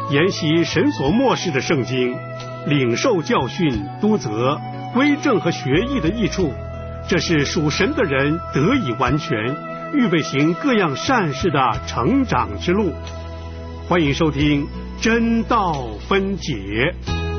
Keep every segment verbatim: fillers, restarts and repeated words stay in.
研习神所默示的圣经，领受教训、督责、归正和学艺的益处，这是属神的人得以完全，预备行各样善事的成长之路。欢迎收听真道分解。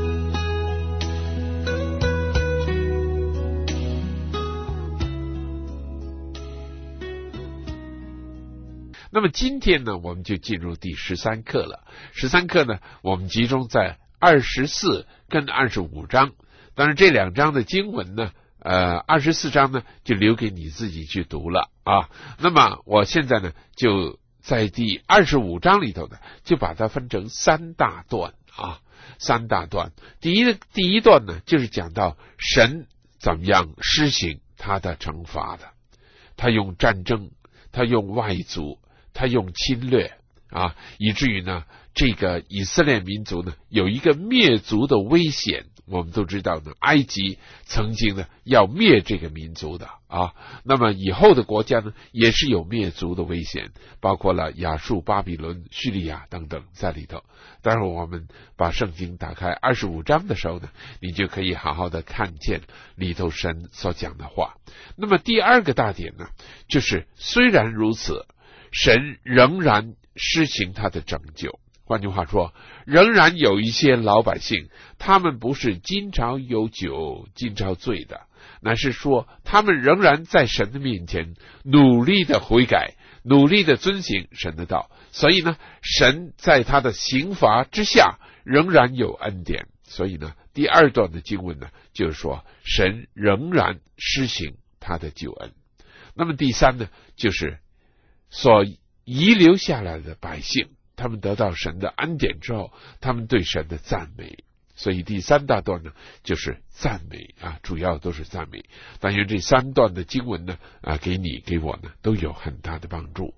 那么今天呢，我们就进入第十三课了。十三课呢，我们集中在二十四跟二十五章。当然，这两章的经文呢，呃，二十四章呢就留给你自己去读了啊。那么我现在呢，就在第二十五章里头呢，就把它分成三大段啊，三大段。第一第一段呢，就是讲到神怎么样施行他的惩罚的，他用战争，他用外族。他用侵略啊，以至于呢，这个以色列民族呢有一个灭族的危险。我们都知道呢，埃及曾经呢要灭这个民族的啊。那么以后的国家呢也是有灭族的危险，包括了亚述、巴比伦、叙利亚等等在里头。当然，我们把圣经打开二十五章的时候呢，你就可以好好的看见里头神所讲的话。那么第二个大点呢，就是虽然如此，神仍然施行他的拯救。换句话说，仍然有一些老百姓，他们不是今朝有酒今朝醉的，乃是说他们仍然在神的面前努力的悔改，努力的遵行神的道。所以呢，神在他的刑罚之下仍然有恩典。所以呢，第二段的经文呢，就是说神仍然施行他的救恩。那么第三呢，就是所遗留下来的百姓，他们得到神的恩典之后，他们对神的赞美。所以第三大段呢，就是赞美啊，主要都是赞美。但愿这三段的经文呢，啊，给你给我呢，都有很大的帮助。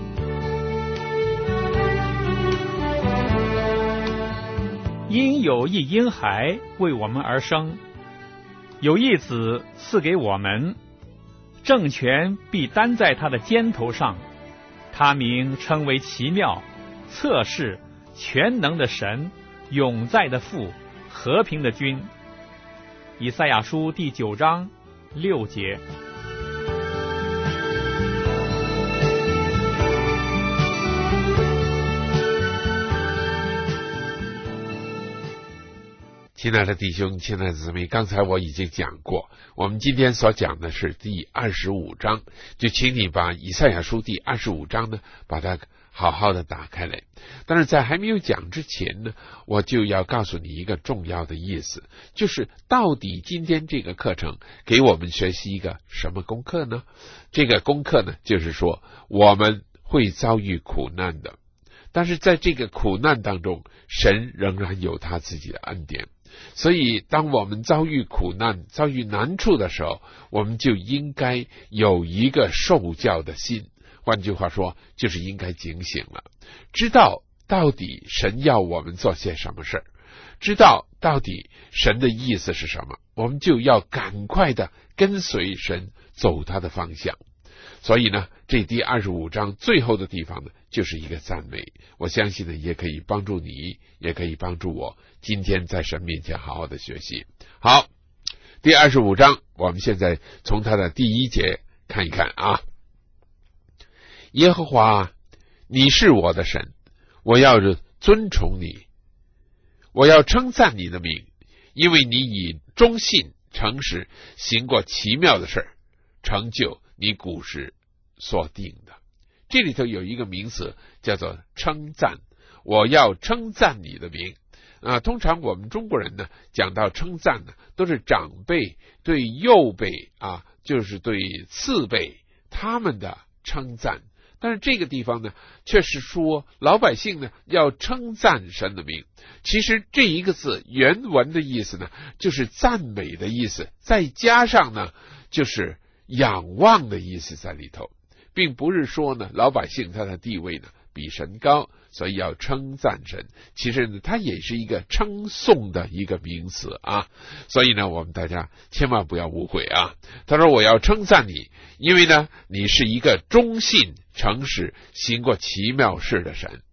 因有一婴孩为我们而生，有一子赐给我们，政权必担在他的肩头上。他名称为奇妙、策士、全能的神、永在的父、和平的君。以赛亚书第九章六节。 亲爱的弟兄，亲爱的姊妹，刚才我已经讲过，我们今天所讲的是第二十五章，就请你把以赛亚书第二十五章呢，把它好好的打开来。但是在还没有讲之前呢，我就要告诉你一个重要的意思，就是到底今天这个课程给我们学习一个什么功课呢？这个功课呢，就是说我们会遭遇苦难的，但是在这个苦难当中，神仍然有他自己的恩典。所以当我们遭遇苦难、遭遇难处的时候，我们就应该有一个受教的心。换句话说，就是应该警醒了，知道到底神要我们做些什么事儿，知道到底神的意思是什么，我们就要赶快的跟随神走他的方向。所以呢，这第二十五章最后的地方呢，就是一个赞美。我相信呢，也可以帮助你，也可以帮助我今天在神面前好好的学习。好，第二十五章，我们现在从它的第一节看一看啊。耶和华，你是我的神，我要尊崇你，我要称赞你的名，因为你以忠信诚实行过奇妙的事，成就你古时所定的。这里头有一个名词叫做称赞，我要称赞你的名啊。通常我们中国人呢，讲到称赞呢，都是长辈对幼辈啊，就是对次辈他们的称赞。但是这个地方呢，却是说老百姓呢要称赞神的名。其实这一个字原文的意思呢，就是赞美的意思，再加上呢，就是仰望的意思在里头，并不是说呢老百姓他的地位呢比神高，所以要称赞神。其实呢，它也是一个称颂的一个名词啊。所以呢，我们大家千万不要误会啊。他说我要称赞你，因为呢，你是一个忠信诚实行过奇妙事的神。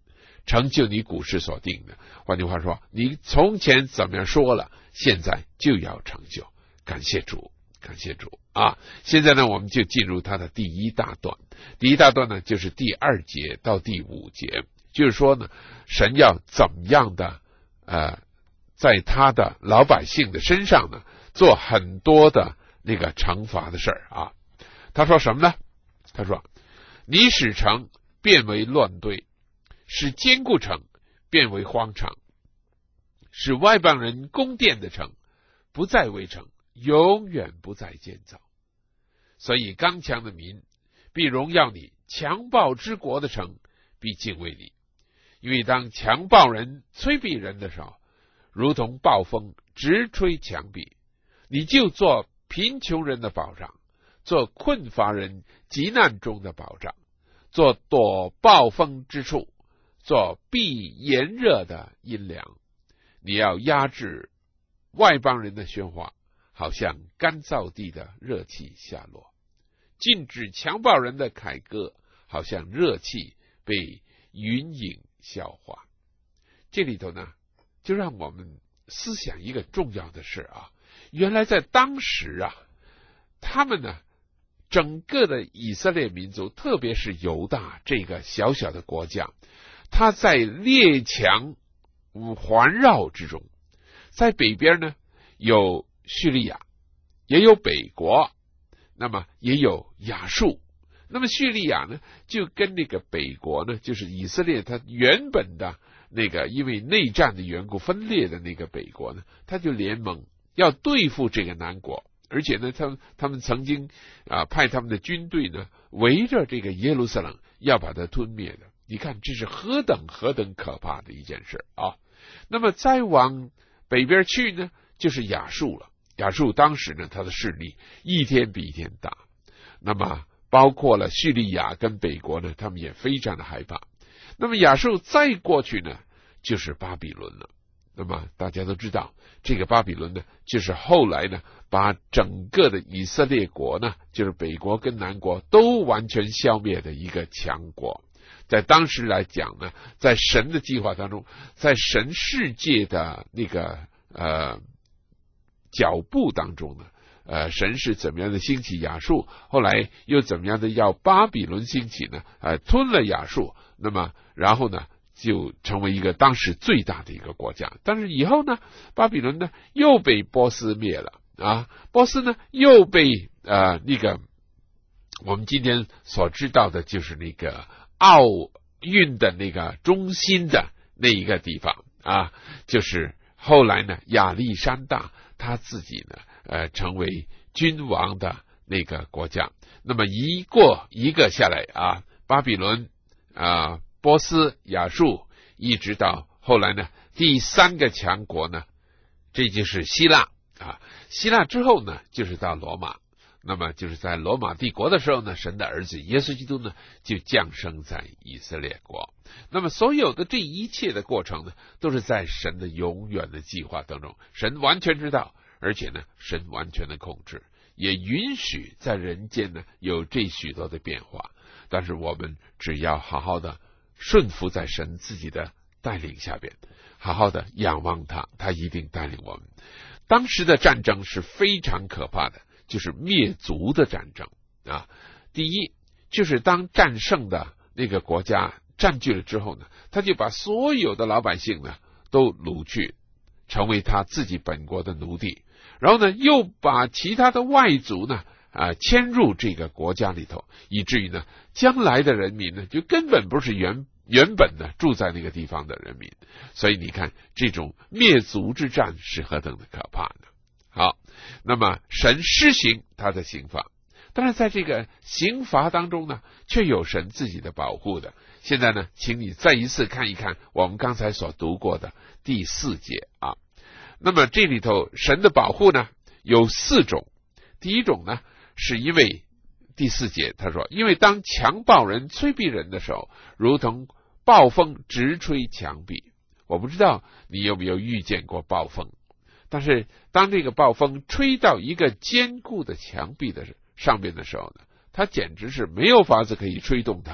成就你古时所定的。换句话说，你从前怎么样说了，现在就要成就。感谢主，感谢主啊！现在呢，我们就进入他的第一大段。第一大段呢，就是第二节到第五节，就是说呢，神要怎么样的呃，在他的老百姓的身上呢，做很多的那个惩罚的事儿啊。他说什么呢？他说：“你使城变为乱堆，使坚固城变为荒场，使外邦人宫殿的城不再为城，永远不再建造。所以刚强的民必荣耀你，强暴之国的城必敬畏你。因为当强暴人催逼人的时候，如同暴风直吹墙壁，你就做贫穷人的保障，做困乏人急难中的保障，做躲暴风之处，做避炎热的阴凉。你要压制外邦人的喧哗，好像干燥地的热气下落，禁止强暴人的凯歌，好像热气被云影消化。”这里头呢，就让我们思想一个重要的事啊，原来在当时啊，他们呢，整个的以色列民族，特别是犹大这个小小的国家，他在列强环绕之中，在北边呢有叙利亚，也有北国，那么也有亚述。那么叙利亚呢，就跟那个北国呢，就是以色列它原本的那个因为内战的缘故分裂的那个北国呢，他就联盟要对付这个南国。而且呢，他们他们曾经啊派他们的军队呢围着这个耶路撒冷，要把它吞灭的。你看，这是何等何等可怕的一件事啊！那么再往北边去呢，就是亚述了。亚述当时呢，它的势力一天比一天大。那么包括了叙利亚跟北国呢，他们也非常的害怕。那么亚述再过去呢，就是巴比伦了。那么大家都知道，这个巴比伦呢，就是后来呢，把整个的以色列国呢，就是北国跟南国都完全消灭的一个强国。在当时来讲呢，在神的计划当中，在神世界的那个呃脚步当中呢，呃，神是怎么样的兴起亚述，后来又怎么样的要巴比伦兴起呢？呃，吞了亚述，那么然后呢，就成为一个当时最大的一个国家。但是以后呢，巴比伦呢又被波斯灭了啊，波斯呢又被呃那个我们今天所知道的就是那个奥运的那个中心的那一个地方啊，就是后来呢亚历山大他自己呢呃成为君王的那个国家。那么一过一个下来啊，巴比伦啊、波斯、亚述，一直到后来呢第三个强国呢，这就是希腊啊。希腊之后呢，就是到罗马。那么就是在罗马帝国的时候呢，神的儿子耶稣基督呢就降生在以色列国。那么所有的这一切的过程呢，都是在神的永远的计划当中，神完全知道，而且呢神完全的控制，也允许在人间呢有这许多的变化。但是我们只要好好的顺服在神自己的带领下边，好好的仰望他，他一定带领我们。当时的战争是非常可怕的，就是灭族的战争啊。第一，就是当战胜的那个国家占据了之后呢，他就把所有的老百姓呢都掳去，成为他自己本国的奴隶，然后呢又把其他的外族呢啊迁入这个国家里头，以至于呢将来的人民呢就根本不是原原本的住在那个地方的人民。所以你看，这种灭族之战是何等的可怕呢？好，那么神施行他的刑罚，但是在这个刑罚当中呢，却有神自己的保护的。现在呢，请你再一次看一看我们刚才所读过的第四节啊。那么这里头神的保护呢有四种。第一种呢，是因为第四节他说，因为当强暴人催逼人的时候，如同暴风直吹墙壁。我不知道你有没有遇见过暴风，但是当这个暴风吹到一个坚固的墙壁的上面的时候呢，它简直是没有法子可以吹动它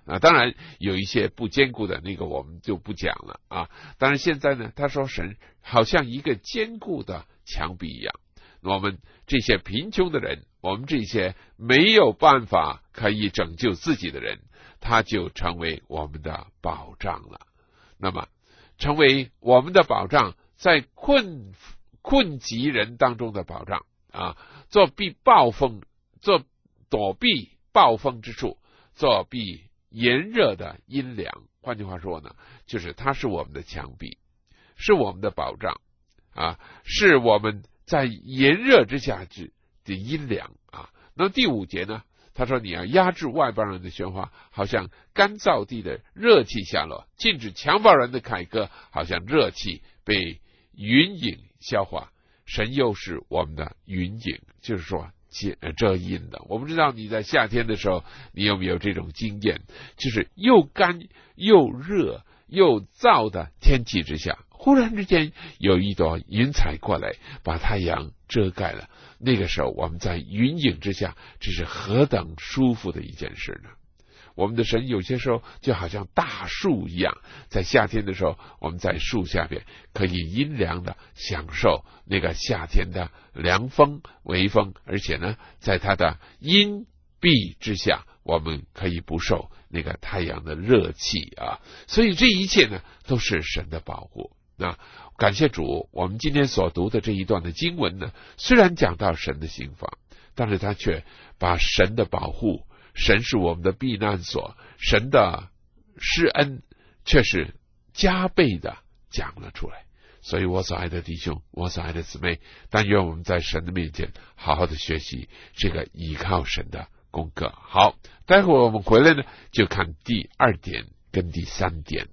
啊，当然有一些不坚固的那个我们就不讲了啊。当然现在呢，他说神好像一个坚固的墙壁一样，我们这些贫穷的人，我们这些没有办法可以拯救自己的人，他就成为我们的保障了。那么成为我们的保障，在困困急人当中的保障啊，做避暴风，做躲避暴风之处，做避炎热的阴凉。换句话说呢，就是它是我们的墙壁，是我们的保障啊，是我们在炎热之下的阴凉啊。那第五节呢，他说你要压制外邦人的喧哗，好像干燥地的热气下落，禁止强暴人的凯歌，好像热气被云影消化。神又是我们的云影，就是说遮阴的。我不知道你在夏天的时候你有没有这种经验，就是又干又热又燥的天气之下，忽然之间有一朵云彩过来把太阳遮盖了，那个时候我们在云影之下，这是何等舒服的一件事呢？我们的神有些时候就好像大树一样，在夏天的时候我们在树下边可以阴凉的享受那个夏天的凉风微风，而且呢在它的荫蔽之下我们可以不受那个太阳的热气啊。所以这一切呢都是神的保护。那感谢主，我们今天所读的这一段的经文呢，虽然讲到神的刑罚，但是他却把神的保护，神是我们的避难所，神的施恩却是加倍的讲了出来。所以我所爱的弟兄，我所爱的姊妹，但愿我们在神的面前好好的学习这个依靠神的功课。好，待会儿我们回来呢，就看第二点跟第三点。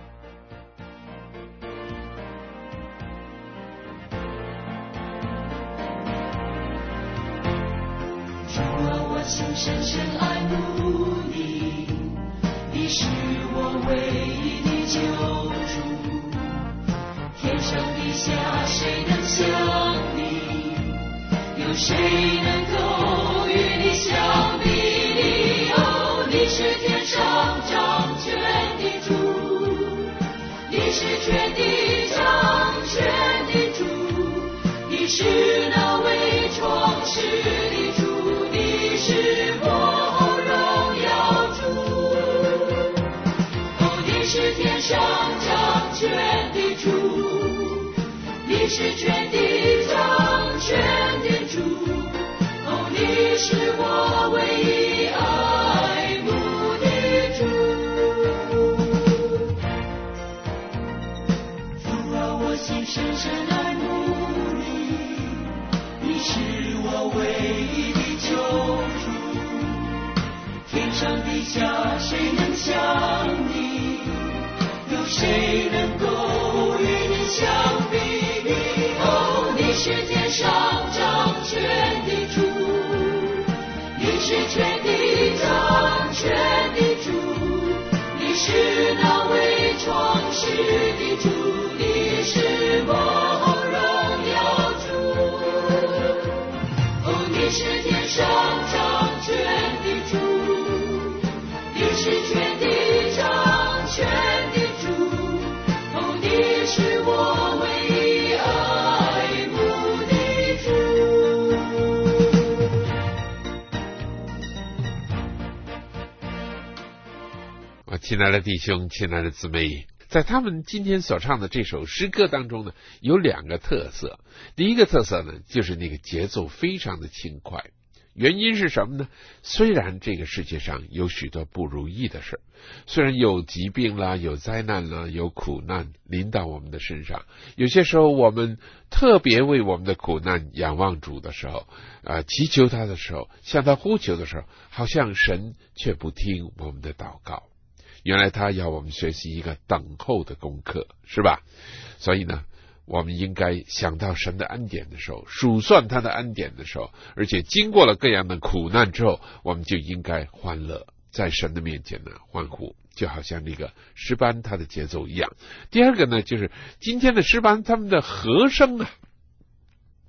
心深深爱慕你，你是我唯一的救主，天上地下谁能像你，有谁能够与你相比拟？哦，你是天上掌权的主，你是全地掌权的主，你是那为创世的主，是我荣耀主，哦，你是天上掌权的主，你是全地掌权的主，哦，你是我唯一爱慕的主。主啊，我心深深爱慕你，你是我唯一的救主，天上地下谁能像你，有谁能够与你相比拟？哦，你是天上掌权的主，你是全地掌权的主，你是那为创世的主，你是我荣耀主，哦，你是天上掌权的主，你是全地掌权的主，哦，你是我唯一爱慕的主。 我亲爱的弟兄，亲爱的姊妹，在他们今天所唱的这首诗歌当中呢，有两个特色。第一个特色呢，就是那个节奏非常的轻快。原因是什么呢？虽然这个世界上有许多不如意的事，虽然有疾病啦，有灾难啦，有苦难临到我们的身上，有些时候我们特别为我们的苦难仰望主的时候，呃，祈求他的时候，向他呼求的时候，好像神却不听我们的祷告。原来他要我们学习一个等候的功课，是吧？所以呢，我们应该想到神的恩典的时候，数算他的恩典的时候，而且经过了各样的苦难之后，我们就应该欢乐，在神的面前呢欢呼，就好像那个诗班他的节奏一样。第二个呢，就是今天的诗班他们的和声啊，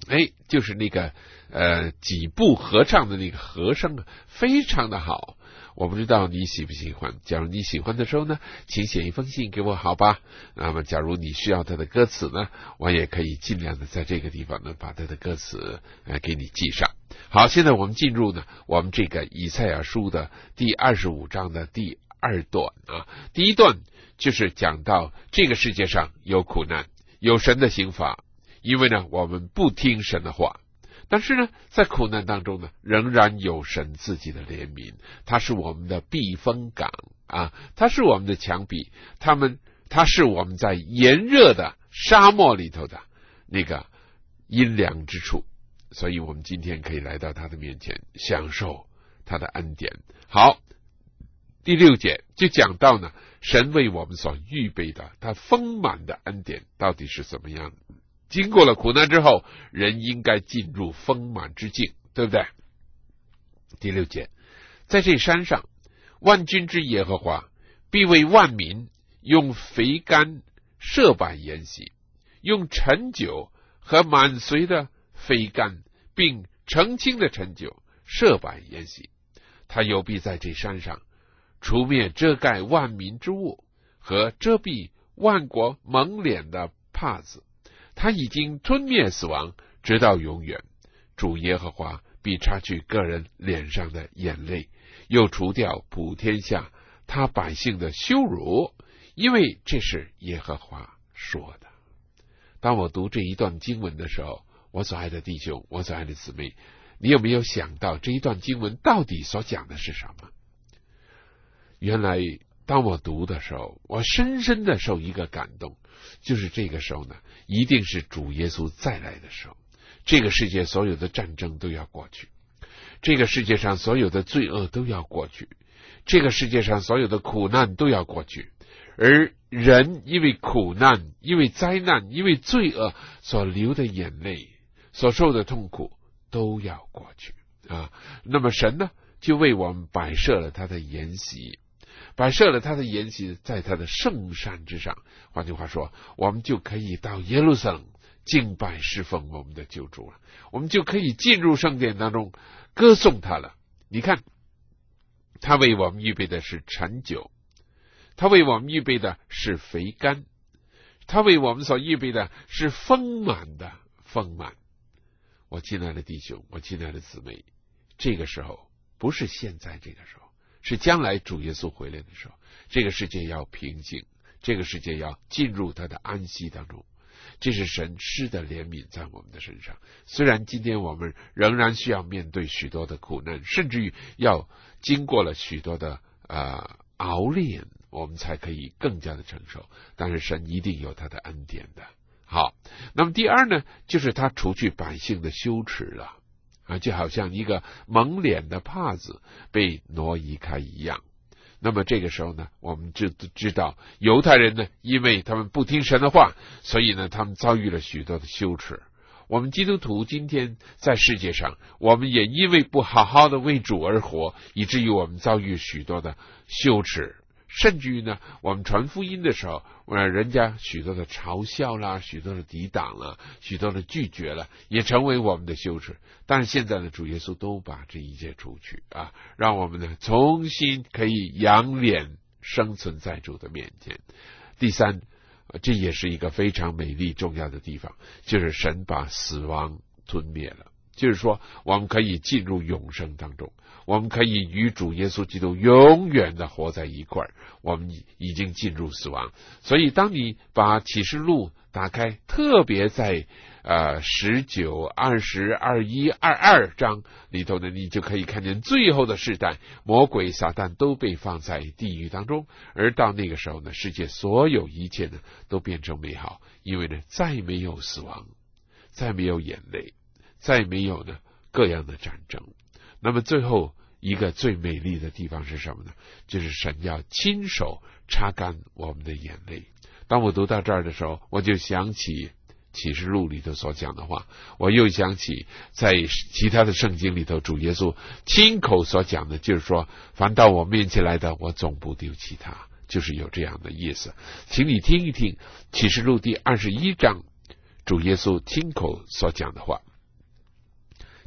哎，就是那个呃几部合唱的那个和声啊，非常的好。我不知道你喜不喜欢，假如你喜欢的时候呢，请写一封信给我好吧。那么假如你需要它的歌词呢，我也可以尽量的在这个地方呢把它的歌词呃给你记上。好，现在我们进入呢我们这个以赛亚书的第二十五章的第二段啊。第一段就是讲到这个世界上有苦难，有神的刑罚，因为呢我们不听神的话。但是呢，在苦难当中呢，仍然有神自己的怜悯，他是我们的避风港啊，他是我们的墙壁，他们他是我们在炎热的沙漠里头的那个阴凉之处，所以我们今天可以来到他的面前，享受他的恩典。好，第六节就讲到呢，神为我们所预备的他丰满的恩典到底是怎么样的。经过了苦难之后，人应该进入丰满之境，对不对？第六节，在这山上，万军之耶和华必为万民用肥甘设摆筵席，用陈酒和满髓的肥甘并澄清的陈酒设摆筵席。他又必在这山上除灭遮盖万民之物和遮蔽万国蒙脸的帕子。他已经吞灭死亡，直到永远。主耶和华必擦去个人脸上的眼泪，又除掉普天下他百姓的羞辱，因为这是耶和华说的。当我读这一段经文的时候，我所爱的弟兄，我所爱的姊妹，你有没有想到这一段经文到底所讲的是什么？原来当我读的时候，我深深的受一个感动，就是这个时候呢，一定是主耶稣再来的时候，这个世界所有的战争都要过去，这个世界上所有的罪恶都要过去，这个世界上所有的苦难都要过去，而人因为苦难，因为灾难，因为罪恶所流的眼泪，所受的痛苦都要过去啊。那么神呢，就为我们摆设了他的筵席，摆设了他的筵席在他的圣山之上。换句话说，我们就可以到耶路撒冷敬拜侍奉我们的救主了，我们就可以进入圣殿当中歌颂他了。你看，他为我们预备的是陈酒，他为我们预备的是肥甘，他为我们所预备的是丰满的丰满。我亲爱的弟兄，我亲爱的姊妹，这个时候不是现在这个时候，是将来主耶稣回来的时候，这个世界要平静，这个世界要进入他的安息当中。这是神施的怜悯在我们的身上。虽然今天我们仍然需要面对许多的苦难，甚至于要经过了许多的呃熬炼，我们才可以更加的承受，但是神一定有他的恩典的。好，那么第二呢，就是他除去百姓的羞耻了啊，就好像一个蒙脸的帕子被挪移开一样。那么这个时候呢，我们就知道犹太人呢，因为他们不听神的话，所以呢，他们遭遇了许多的羞耻。我们基督徒今天在世界上，我们也因为不好好的为主而活，以至于我们遭遇许多的羞耻。甚至于呢，我们传福音的时候，呃，人家许多的嘲笑啦，许多的抵挡啦，许多的拒绝了，也成为我们的羞耻。但是现在呢，主耶稣都把这一切除去啊，让我们呢重新可以仰脸生存在主的面前。第三，这也是一个非常美丽重要的地方，就是神把死亡吞灭了。就是说，我们可以进入永生当中，我们可以与主耶稣基督永远的活在一块儿，我们已经进入死亡。所以当你把启示录打开，特别在呃十九、二十、二一、二二章里头呢，你就可以看见最后的世代，魔鬼撒旦都被放在地狱当中，而到那个时候呢，世界所有一切呢都变成美好，因为呢再没有死亡，再没有眼泪，再没有呢各样的战争。那么最后一个最美丽的地方是什么呢？就是神要亲手擦干我们的眼泪。当我读到这儿的时候，我就想起启示录里头所讲的话，我又想起在其他的圣经里头主耶稣亲口所讲的，就是说凡到我面前来的，我总不丢弃他，就是有这样的意思。请你听一听启示录第二十一章主耶稣亲口所讲的话。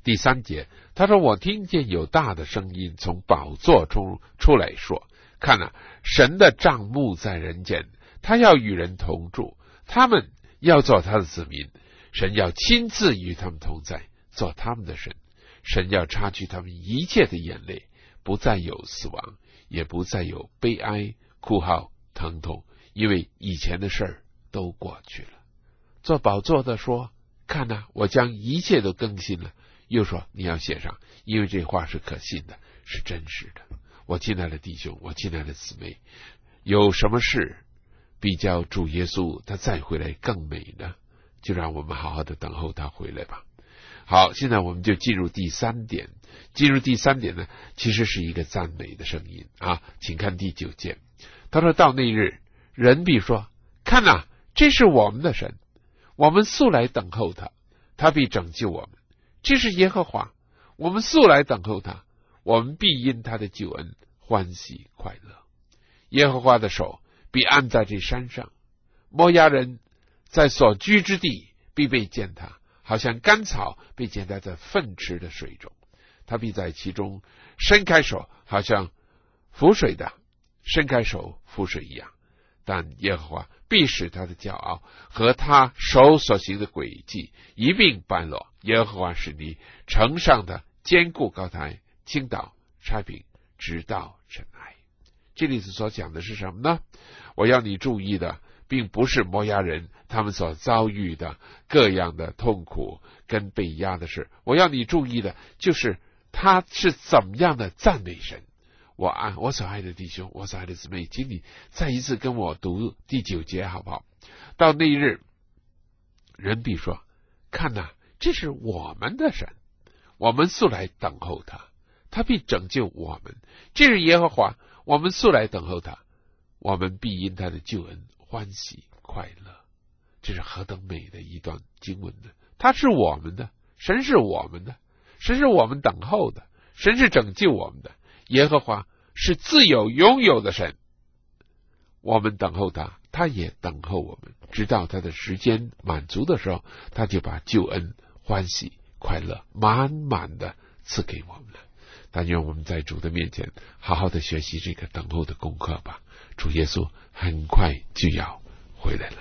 第三节，他说：“我听见有大的声音从宝座中出来说，看啊，神的帐幕在人间，他要与人同住，他们要做他的子民，神要亲自与他们同在，做他们的神。神要擦去他们一切的眼泪，不再有死亡，也不再有悲哀、哭号、疼痛，因为以前的事儿都过去了。”做宝座的说：“看啊，我将一切都更新了。”又说：“你要写上，因为这话是可信的，是真实的。”我亲爱的弟兄，我亲爱的姊妹，有什么事比较主耶稣他再回来更美呢？就让我们好好的等候他回来吧。好，现在我们就进入第三点。进入第三点呢，其实是一个赞美的声音啊，请看第九节。他说：“到那日，人必说，看哪，这是我们的神，我们素来等候他，他必拯救我们。这是耶和华，我们素来等候他，我们必因他的救恩欢喜快乐。耶和华的手必按在这山上，摩押人在所居之地必被践踏，好像干草被践踏在粪池的水中。他必在其中伸开手，好像浮水的伸开手浮水一样。但耶和华必使他的骄傲和他手所行的诡计一并败落。耶和华使你城上的坚固高台倾倒拆平，直到尘埃。这里所讲的是什么呢？我要你注意的并不是摩押人他们所遭遇的各样的痛苦跟被压的事，我要你注意的就是他是怎么样的赞美神。我爱我所爱的弟兄，我所爱的姊妹，请你再一次跟我读第九节好不好？到那日，人必说，看哪，这是我们的神，我们素来等候他，他必拯救我们。这是耶和华，我们素来等候他，我们必因他的救恩欢喜快乐。这是何等美的一段经文呢？他是我们的，神是我们的，神是我们等候的，神是拯救我们的。耶和华是自有拥有的神，我们等候他，他也等候我们，直到他的时间满足的时候，他就把救恩欢喜快乐满满的赐给我们了。但愿我们在主的面前好好的学习这个等候的功课吧。主耶稣很快就要回来了。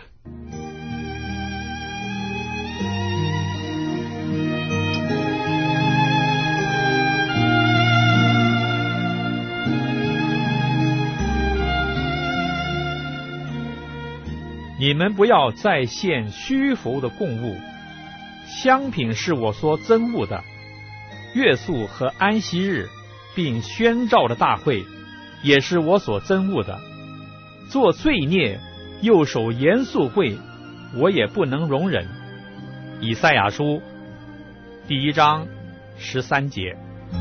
你们不要再献虚浮的供物，香品是我所憎恶的。月宿和安息日，并宣召的大会，也是我所憎恶的。做罪孽又守严肃会，我也不能容忍。以赛亚书第一章十三节。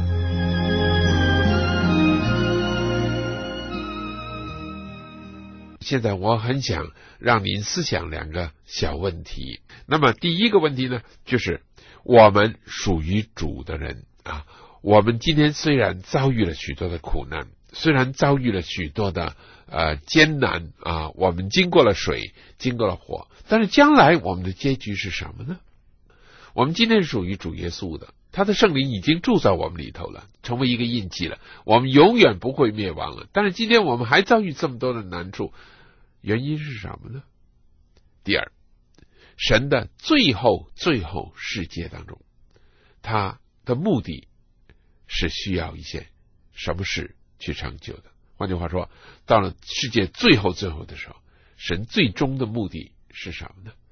现在我很想让您思想两个小问题。那么第一个问题呢，就是我们属于主的人啊，我们今天虽然遭遇了许多的苦难，虽然遭遇了许多的呃艰难啊，我们经过了水，经过了火，但是将来我们的结局是什么呢？我们今天是属于主耶稣的，他的圣灵已经住在我们里头了，成为一个印记了，我们永远不会灭亡了。但是今天我们还遭遇这么多的难处，原因是什么呢？第二，神的最后最后世界当中，他的目的是需要一些什么事去成就的。换句话说，到了世界最后最后的时候，神最终的目的是什么呢？